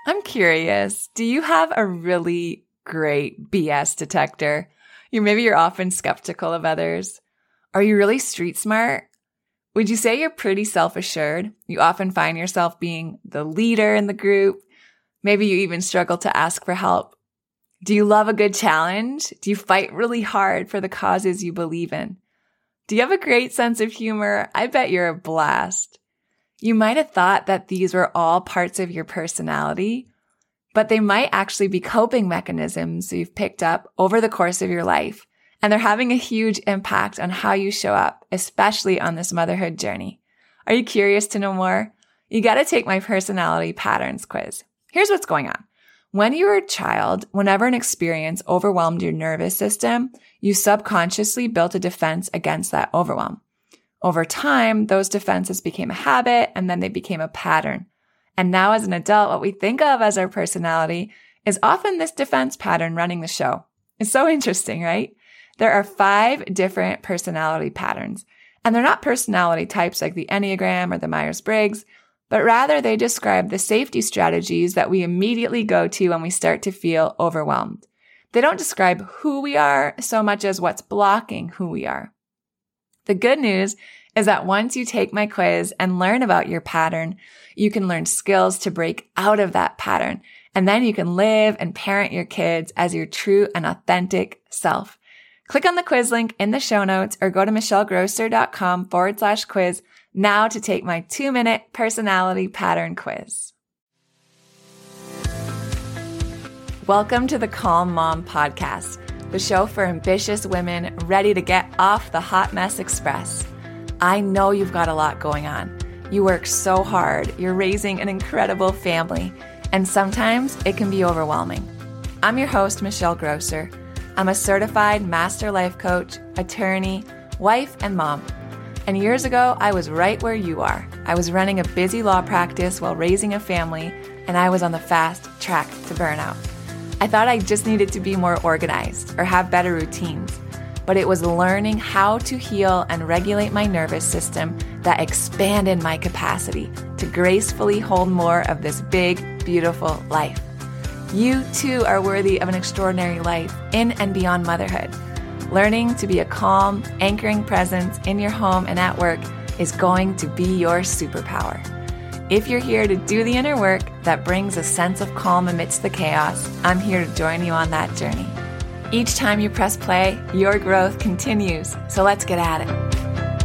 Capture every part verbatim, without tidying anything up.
I'm curious, do you have a really great B S detector? You maybe you're often skeptical of others. Are you really street smart? Would you say you're pretty self-assured? You often find yourself being the leader in the group. Maybe you even struggle to ask for help. Do you love a good challenge? Do you fight really hard for the causes you believe in? Do you have a great sense of humor? I bet you're a blast. You might have thought that these were all parts of your personality, but they might actually be coping mechanisms you've picked up over the course of your life, and they're having a huge impact on how you show up, especially on this motherhood journey. Are you curious to know more? You got to take my personality patterns quiz. Here's what's going on. When you were a child, whenever an experience overwhelmed your nervous system, you subconsciously built a defense against that overwhelm. Over time, those defenses became a habit, and then they became a pattern. And now as an adult, what we think of as our personality is often this defense pattern running the show. It's so interesting, right? There are five different personality patterns, and they're not personality types like the Enneagram or the Myers-Briggs, but rather they describe the safety strategies that we immediately go to when we start to feel overwhelmed. They don't describe who we are so much as what's blocking who we are. The good news is that once you take my quiz and learn about your pattern, you can learn skills to break out of that pattern, and then you can live and parent your kids as your true and authentic self. Click on the quiz link in the show notes or go to michellegrosser.com forward slash quiz now to take my two-minute personality pattern quiz. Welcome to the Calm Mom Podcast, the show for ambitious women ready to get off the hot mess express. I know you've got a lot going on. You work so hard, you're raising an incredible family, and sometimes it can be overwhelming. I'm your host, Michelle Grosser. I'm a certified master life coach, attorney, wife, and mom. And years ago, I was right where you are. I was running a busy law practice while raising a family, and I was on the fast track to burnout. I thought I just needed to be more organized or have better routines, but it was learning how to heal and regulate my nervous system that expanded my capacity to gracefully hold more of this big, beautiful life. You too are worthy of an extraordinary life in and beyond motherhood. Learning to be a calm, anchoring presence in your home and at work is going to be your superpower. If you're here to do the inner work that brings a sense of calm amidst the chaos, I'm here to join you on that journey. Each time you press play, your growth continues. So let's get at it.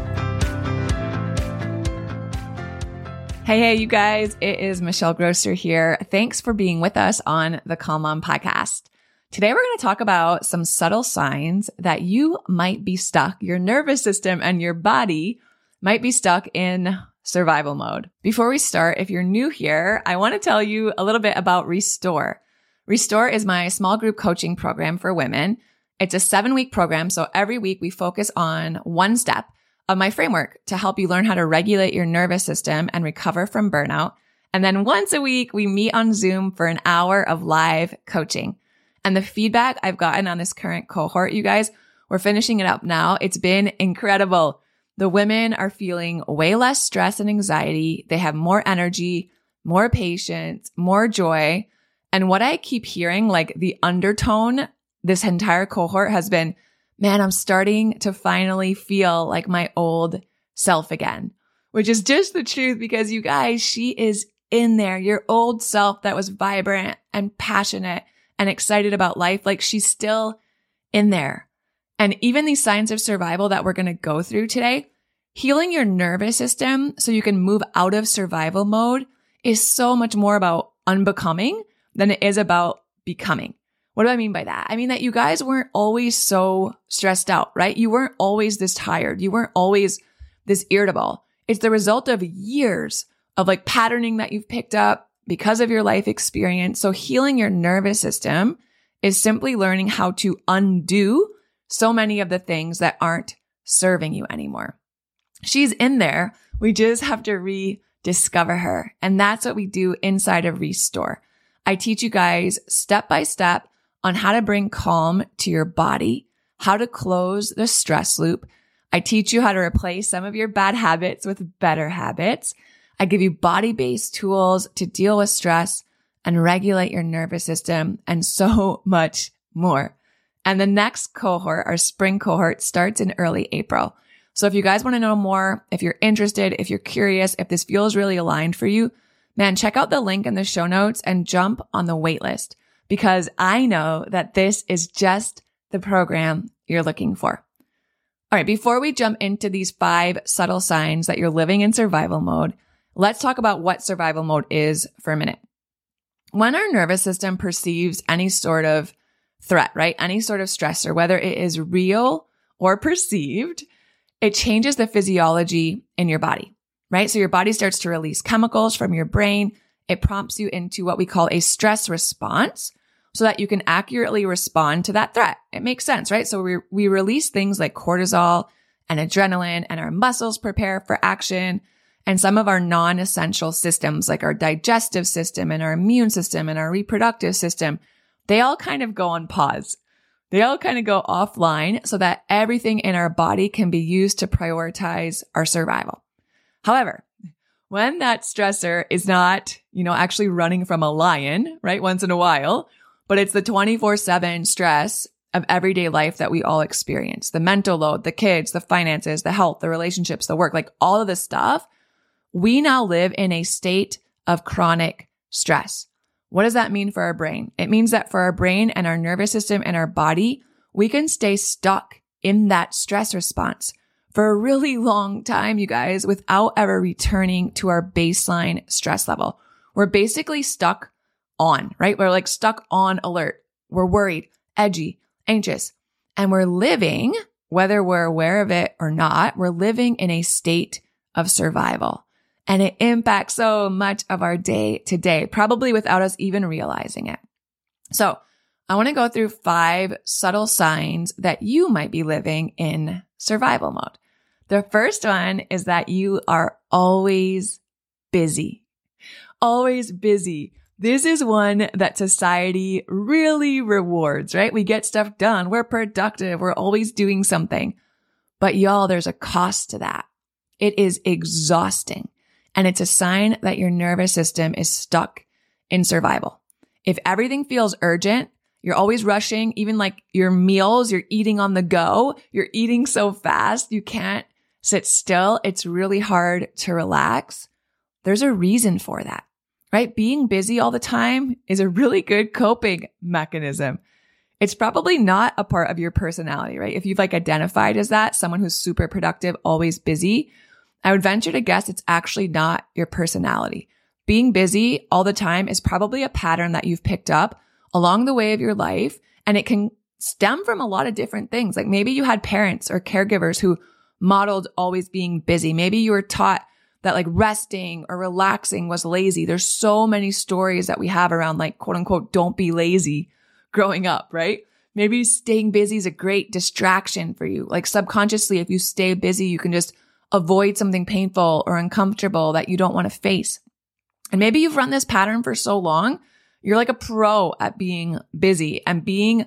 Hey, hey, you guys. It is Michelle Grosser here. Thanks for being with us on the Calm Mom Podcast. Today, we're going to talk about some subtle signs that you might be stuck. Your nervous system and your body might be stuck in survival mode. Before we start, if you're new here, I want to tell you a little bit about Restore. Restore is my small group coaching program for women. It's a seven week program. So every week we focus on one step of my framework to help you learn how to regulate your nervous system and recover from burnout. And then once a week, we meet on Zoom for an hour of live coaching. And the feedback I've gotten on this current cohort, you guys, we're finishing it up now. It's been incredible. The women are feeling way less stress and anxiety. They have more energy, more patience, more joy. And what I keep hearing, like the undertone, this entire cohort has been, man, I'm starting to finally feel like my old self again, which is just the truth because you guys, she is in there. Your old self that was vibrant and passionate and excited about life, like she's still in there. And even these signs of survival that we're going to go through today, healing your nervous system so you can move out of survival mode is so much more about unbecoming than it is about becoming. What do I mean by that? I mean that you guys weren't always so stressed out, right? You weren't always this tired. You weren't always this irritable. It's the result of years of like patterning that you've picked up because of your life experience. So healing your nervous system is simply learning how to undo so many of the things that aren't serving you anymore. She's in there. We just have to rediscover her. And that's what we do inside of Restore. I teach you guys step by step on how to bring calm to your body, how to close the stress loop. I teach you how to replace some of your bad habits with better habits. I give you body-based tools to deal with stress. and regulate your nervous system, and so much more. And the next cohort, our spring cohort, starts in early April. So if you guys want to know more, if you're interested, if you're curious, if this feels really aligned for you, man, check out the link in the show notes and jump on the wait list, because I know that this is just the program you're looking for. All right, before we jump into these five subtle signs that you're living in survival mode, let's talk about what survival mode is for a minute. When our nervous system perceives any sort of threat, right? Any sort of stressor, whether it is real or perceived, it changes the physiology in your body, right? So your body starts to release chemicals from your brain. It prompts you into what we call a stress response so that you can accurately respond to that threat. It makes sense, right? So we, we release things like cortisol and adrenaline, and our muscles prepare for action. And some of our non-essential systems, like our digestive system and our immune system and our reproductive system, they all kind of go on pause. They all kind of go offline so that everything in our body can be used to prioritize our survival. However, when that stressor is not, you know, actually running from a lion, right, once in a while, but it's the twenty-four seven stress of everyday life that we all experience, the mental load, the kids, the finances, the health, the relationships, the work, like all of this stuff, we now live in a state of chronic stress. What does that mean for our brain? It means that for our brain and our nervous system and our body, we can stay stuck in that stress response for a really long time, you guys, without ever returning to our baseline stress level. We're basically stuck on, right? We're like stuck on alert. We're worried, edgy, anxious, and we're living, whether we're aware of it or not, we're living in a state of survival. And it impacts so much of our day to day, probably without us even realizing it. So I want to go through five subtle signs that you might be living in survival mode. The first one is that you are always busy. Always busy. This is one that society really rewards, right? We get stuff done. We're productive. We're always doing something. But y'all, there's a cost to that. It is exhausting. And it's a sign that your nervous system is stuck in survival. If everything feels urgent, you're always rushing, even like your meals, you're eating on the go, you're eating so fast, you can't sit still. It's really hard to relax. There's a reason for that, right? Being busy all the time is a really good coping mechanism. It's probably not a part of your personality, right? If you've like identified as that, someone who's super productive, always busy, I would venture to guess it's actually not your personality. Being busy all the time is probably a pattern that you've picked up along the way of your life, and it can stem from a lot of different things. Like maybe you had parents or caregivers who modeled always being busy. Maybe you were taught that like resting or relaxing was lazy. There's so many stories that we have around like quote unquote, don't be lazy growing up, right? Maybe staying busy is a great distraction for you. Like subconsciously, if you stay busy, you can just avoid something painful or uncomfortable that you don't want to face. And maybe you've run this pattern for so long, you're like a pro at being busy, and being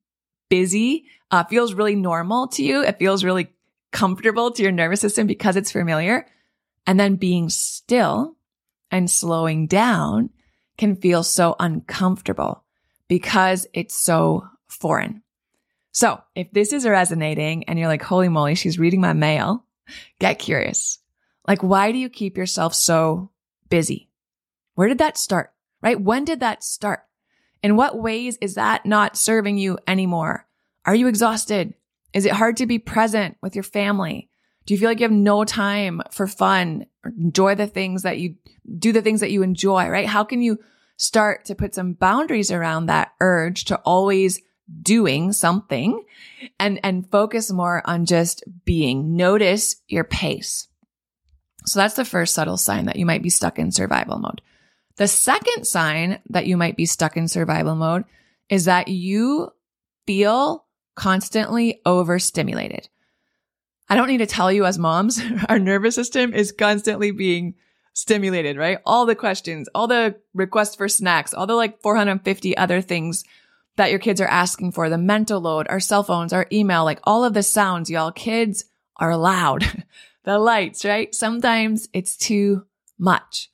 busy uh, feels really normal to you. It feels really comfortable to your nervous system because it's familiar. And then being still and slowing down can feel so uncomfortable because it's so foreign. So if this is resonating and you're like, holy moly, she's reading my mail, get curious. Like, why do you keep yourself so busy? Where did that start, right? When did that start? In what ways is that not serving you anymore? Are you exhausted? Is it hard to be present with your family? Do you feel like you have no time for fun or enjoy the things that you do, the things that you enjoy, right? How can you start to put some boundaries around that urge to always doing something and, and focus more on just being? Notice your pace. So that's the first subtle sign that you might be stuck in survival mode. The second sign that you might be stuck in survival mode is that you feel constantly overstimulated. I don't need to tell you, as moms, our nervous system is constantly being stimulated, right? All the questions, all the requests for snacks, all the like four hundred fifty other things that your kids are asking for, the mental load, our cell phones, our email, like all of the sounds, y'all. Kids are loud. The lights, right? Sometimes it's too much.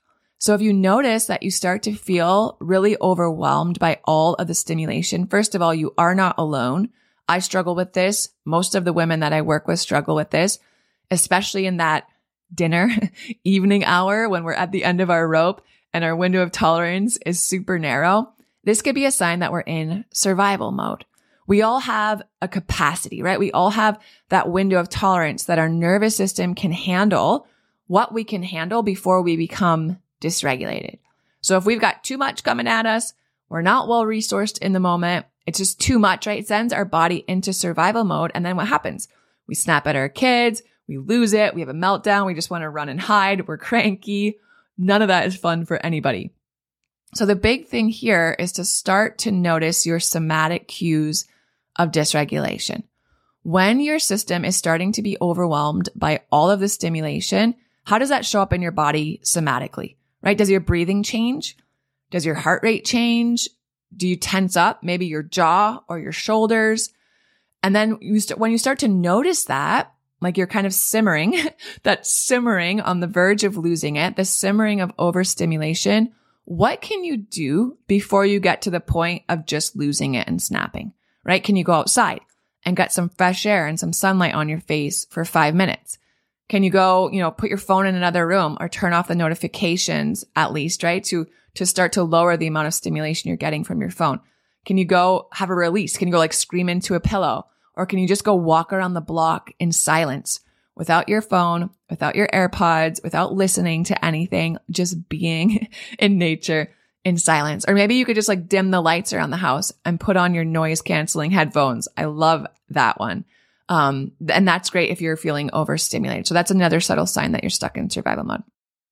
So if you notice that you start to feel really overwhelmed by all of the stimulation, first of all, you are not alone. I struggle with this. Most of the women that I work with struggle with this, especially in that dinner evening hour when we're at the end of our rope and our window of tolerance is super narrow. This could be a sign that we're in survival mode. We all have a capacity, right? We all have that window of tolerance that our nervous system can handle what we can handle before we become dysregulated. So if we've got too much coming at us, we're not well resourced in the moment, it's just too much, right? It sends our body into survival mode. And then what happens? We snap at our kids, we lose it, we have a meltdown, we just want to run and hide, we're cranky. None of that is fun for anybody. So the big thing here is to start to notice your somatic cues of dysregulation. When your system is starting to be overwhelmed by all of the stimulation, how does that show up in your body somatically, right? Does your breathing change? Does your heart rate change? Do you tense up maybe your jaw or your shoulders? And then you st- when you start to notice that, like you're kind of simmering, that simmering on the verge of losing it, the simmering of overstimulation, what can you do before you get to the point of just losing it and snapping, right? Can you go outside and get some fresh air and some sunlight on your face for five minutes? Can you go, you know, put your phone in another room or turn off the notifications at least, right? To, to start to lower the amount of stimulation you're getting from your phone. Can you go have a release? Can you go like scream into a pillow? Or can you just go walk around the block in silence without your phone, without your AirPods, without listening to anything, just being in nature in silence? Or maybe you could just like dim the lights around the house and put on your noise canceling headphones. I love that one. Um, and that's great if you're feeling overstimulated. So that's another subtle sign that you're stuck in survival mode.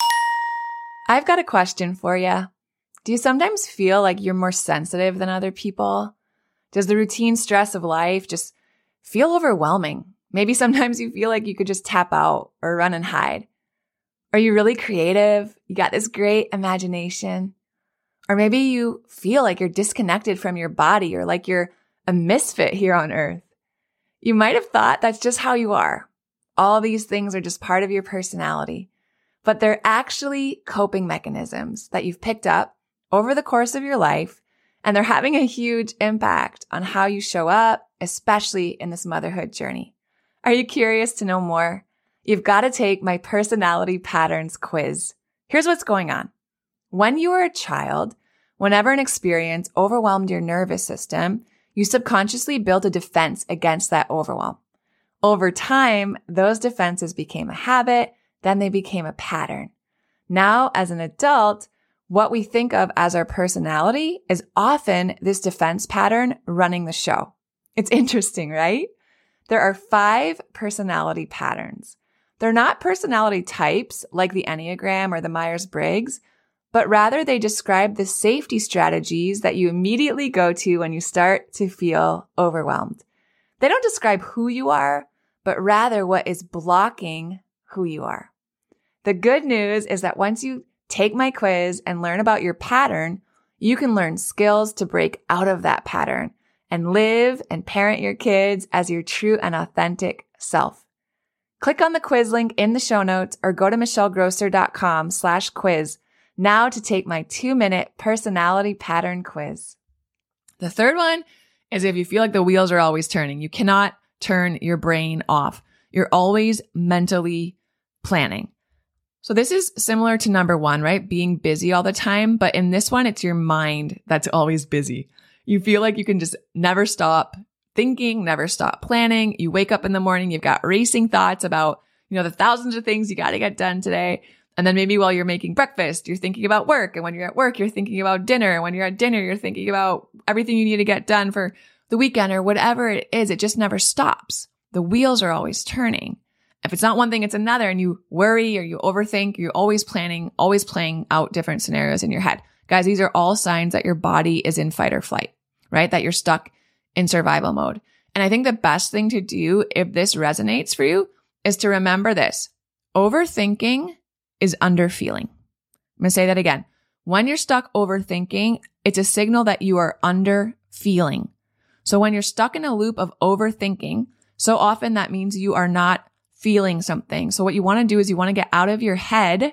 I've got a question for you. Do you sometimes feel like you're more sensitive than other people? Does the routine stress of life just feel overwhelming? Maybe sometimes you feel like you could just tap out or run and hide. Are you really creative? You got this great imagination. Or maybe you feel like you're disconnected from your body or like you're a misfit here on earth. You might have thought that's just how you are. All these things are just part of your personality, but they're actually coping mechanisms that you've picked up over the course of your life, and they're having a huge impact on how you show up, especially in this motherhood journey. Are you curious to know more? You've got to take my personality patterns quiz. Here's what's going on. When you were a child, whenever an experience overwhelmed your nervous system, you subconsciously built a defense against that overwhelm. Over time, those defenses became a habit, then they became a pattern. Now, as an adult, what we think of as our personality is often this defense pattern running the show. It's interesting, right? There are five personality patterns. They're not personality types like the Enneagram or the Myers-Briggs, but rather they describe the safety strategies that you immediately go to when you start to feel overwhelmed. They don't describe who you are, but rather what is blocking who you are. The good news is that once you take my quiz and learn about your pattern, you can learn skills to break out of that pattern and live and parent your kids as your true and authentic self. Click on the quiz link in the show notes or go to michellegrosser.com slash quiz now to take my two-minute personality pattern quiz. The third one is if you feel like the wheels are always turning. You cannot turn your brain off. You're always mentally planning. So this is similar to number one, right? Being busy all the time. But in this one, it's your mind that's always busy. You feel like you can just never stop thinking, never stop planning. You wake up in the morning, you've got racing thoughts about, you know, the thousands of things you got to get done today. And then maybe while you're making breakfast, you're thinking about work. And when you're at work, you're thinking about dinner. And when you're at dinner, you're thinking about everything you need to get done for the weekend or whatever it is. It just never stops. The wheels are always turning. If it's not one thing, it's another, and you worry or you overthink, you're always planning, always playing out different scenarios in your head. Guys, these are all signs that your body is in fight or flight, right? That you're stuck in survival mode. And I think the best thing to do if this resonates for you is to remember this. Overthinking is underfeeling. I'm going to say that again. When you're stuck overthinking, it's a signal that you are underfeeling. So when you're stuck in a loop of overthinking, so often that means you are not feeling something. So what you want to do is you want to get out of your head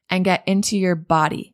and get into your body.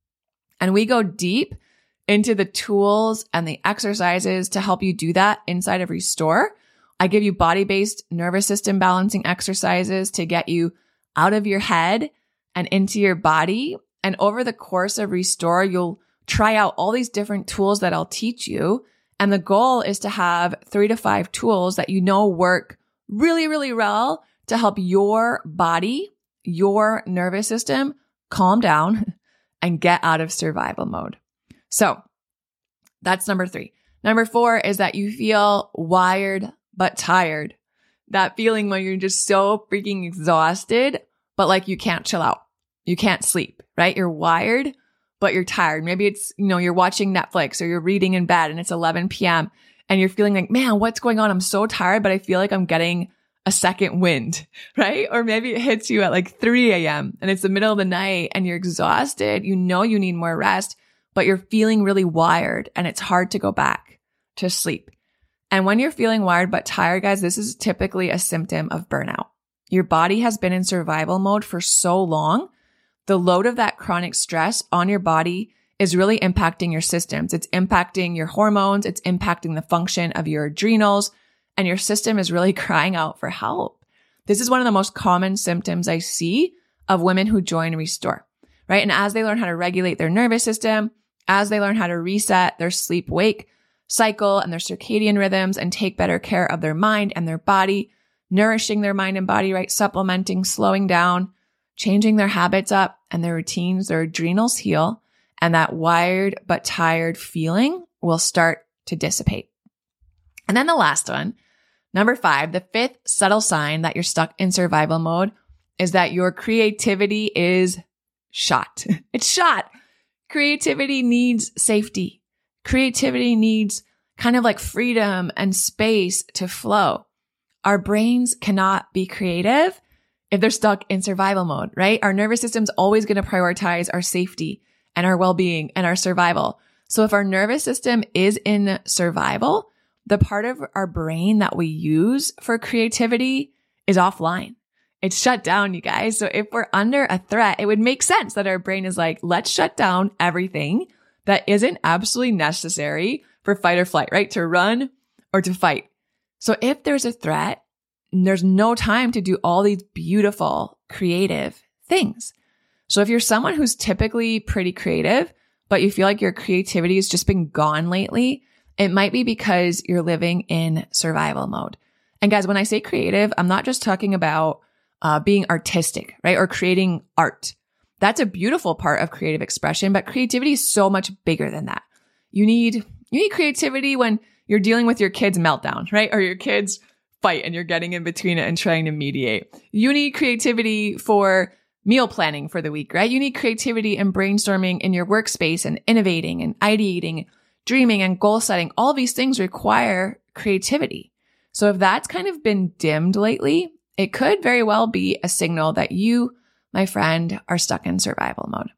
And we go deep into the tools and the exercises to help you do that inside of Restore. I give you body-based nervous system balancing exercises to get you out of your head and into your body. And over the course of Restore, you'll try out all these different tools that I'll teach you. And the goal is to have three to five tools that you know work really, really well to help your body, your nervous system calm down and get out of survival mode. So that's number three. Number four is that you feel wired but tired. That feeling when you're just so freaking exhausted, but like you can't chill out. You can't sleep, right? You're wired, but you're tired. Maybe it's, you know, you're watching Netflix or you're reading in bed and it's eleven p.m. and you're feeling like, man, what's going on? I'm so tired, but I feel like I'm getting a second wind, right? Or maybe it hits you at like three a.m. and it's the middle of the night and you're exhausted. You know you need more rest, but you're feeling really wired and it's hard to go back to sleep. And when you're feeling wired but tired, guys, this is typically a symptom of burnout. Your body has been in survival mode for so long. The load of that chronic stress on your body is really impacting your systems. It's impacting your hormones. It's impacting the function of your adrenals, and your system is really crying out for help. This is one of the most common symptoms I see of women who join Restore, right? And as they learn how to regulate their nervous system, as they learn how to reset their sleep-wake cycle and their circadian rhythms and take better care of their mind and their body, nourishing their mind and body, right? Supplementing, slowing down, changing their habits up and their routines, their adrenals heal, and that wired but tired feeling will start to dissipate. And then the last one, number five, the fifth subtle sign that you're stuck in survival mode is that your creativity is shot. It's shot. Creativity needs safety. Creativity needs kind of like freedom and space to flow. Our brains cannot be creative if they're stuck in survival mode, right? Our nervous system's always going to prioritize our safety and our well-being and our survival. So if our nervous system is in survival, the part of our brain that we use for creativity is offline. It's shut down, you guys. So if we're under a threat, it would make sense that our brain is like, let's shut down everything that isn't absolutely necessary for fight or flight, right? To run or to fight. So if there's a threat, there's no time to do all these beautiful, creative things. So if you're someone who's typically pretty creative, but you feel like your creativity has just been gone lately, it might be because you're living in survival mode. And guys, when I say creative, I'm not just talking about uh, being artistic, right? Or creating art. That's a beautiful part of creative expression, but creativity is so much bigger than that. You need, you need creativity when you're dealing with your kid's meltdown, right? Or your kids fight and you're getting in between it and trying to mediate. You need creativity for meal planning for the week, right? You need creativity and brainstorming in your workspace and innovating and ideating, dreaming and goal setting. All these things require creativity. So if that's kind of been dimmed lately, it could very well be a signal that you, my friend, are stuck in survival mode.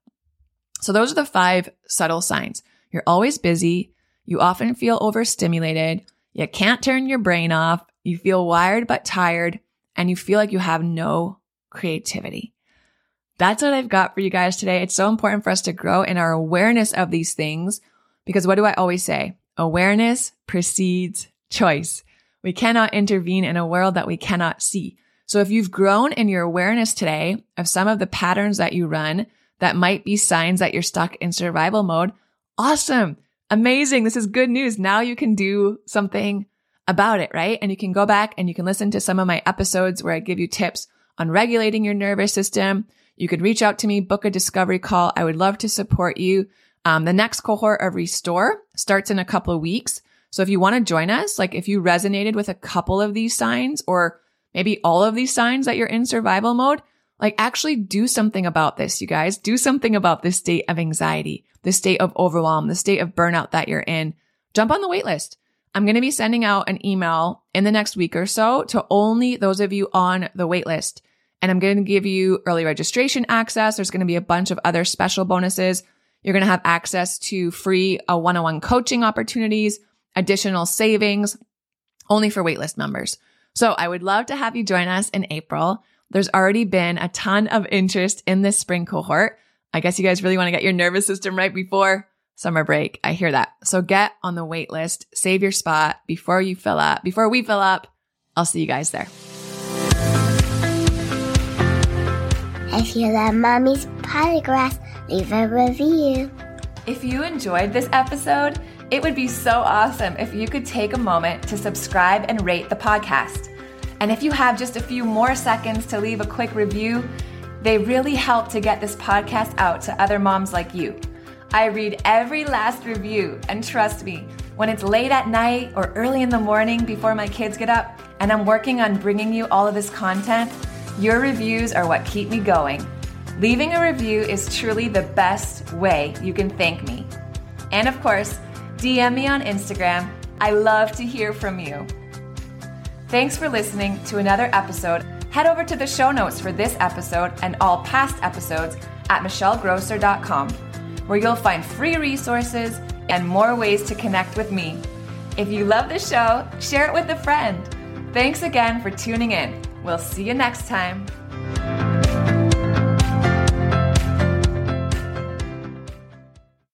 So those are the five subtle signs. You're always busy. You often feel overstimulated. You can't turn your brain off. You feel wired but tired, and you feel like you have no creativity. That's what I've got for you guys today. It's so important for us to grow in our awareness of these things because what do I always say? Awareness precedes choice. We cannot intervene in a world that we cannot see. So if you've grown in your awareness today of some of the patterns that you run that might be signs that you're stuck in survival mode, awesome, amazing. This is good news. Now you can do something about it, right? And you can go back and you can listen to some of my episodes where I give you tips on regulating your nervous system. You could reach out to me, book a discovery call. I would love to support you. Um, the next cohort of Restore starts in a couple of weeks. So if you want to join us, like if you resonated with a couple of these signs or maybe all of these signs that you're in survival mode, like actually do something about this, you guys. Do something about this state of anxiety, the state of overwhelm, the state of burnout that you're in. Jump on the wait list. I'm going to be sending out an email in the next week or so to only those of you on the wait list. And I'm going to give you early registration access. There's going to be a bunch of other special bonuses. You're going to have access to free uh, one-on-one coaching opportunities, additional savings, only for waitlist members. So I would love to have you join us in April. There's already been a ton of interest in this spring cohort. I guess you guys really want to get your nervous system right before summer break. I hear that. So get on the wait list, save your spot before you fill up, before we fill up. I'll see you guys there. If you love Mommy's Polygraphs, leave a review. If you enjoyed this episode, it would be so awesome if you could take a moment to subscribe and rate the podcast. And if you have just a few more seconds to leave a quick review, they really help to get this podcast out to other moms like you. I read every last review, and trust me, when it's late at night or early in the morning before my kids get up and I'm working on bringing you all of this content, your reviews are what keep me going. Leaving a review is truly the best way you can thank me. And of course, D M me on Instagram. I love to hear from you. Thanks for listening to another episode. Head over to the show notes for this episode and all past episodes at michelle grosser dot com, where you'll find free resources and more ways to connect with me. If you love the show, share it with a friend. Thanks again for tuning in. We'll see you next time.